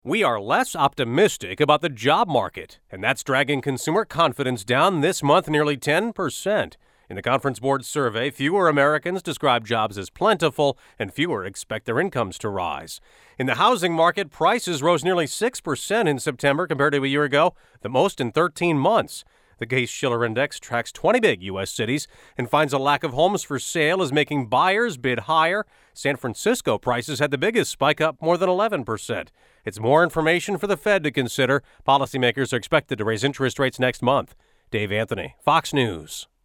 We are less optimistic about the job market, and that's dragging consumer confidence down this month nearly 10%. In the Conference Board survey, fewer Americans describe jobs as plentiful, and fewer expect their incomes to rise. In the housing market, prices rose nearly 6% in September compared to a year ago, the most in 13 months. The Case-Shiller Index tracks 20 big U.S. cities and finds a lack of homes for sale is making buyers bid higher. San Francisco prices had the biggest spike, up more than 11%. It's more information for the Fed to consider. Policymakers are expected to raise interest rates next month. Dave Anthony, Fox News.